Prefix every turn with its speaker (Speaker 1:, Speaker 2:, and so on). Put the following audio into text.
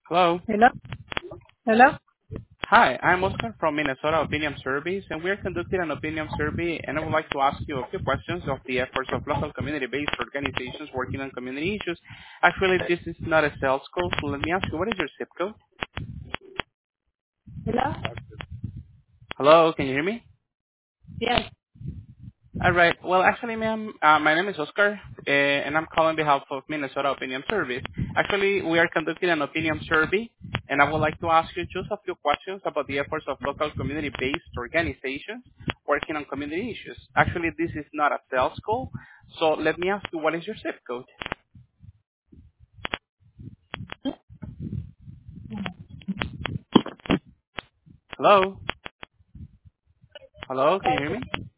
Speaker 1: Hello.
Speaker 2: Hello? Hello?
Speaker 1: Hi, I'm Oscar from Minnesota Opinion Surveys, and we are conducting an opinion survey, and I would like to ask you a few questions of the efforts of local community-based organizations working on community issues. Actually, this is not a sales call, so let me ask you, what is your zip code?
Speaker 2: Hello?
Speaker 1: Hello, can you hear me?
Speaker 2: Yes.
Speaker 1: All right. Well, actually, ma'am, my name is Oscar, and I'm calling on behalf of Minnesota Opinion Survey. Actually, we are conducting an opinion survey, and I would like to ask you just a few questions about the efforts of local community-based organizations working on community issues. Actually, this is not a sales call, so let me ask you, what is your zip code? Hello? Hello, can you hear me?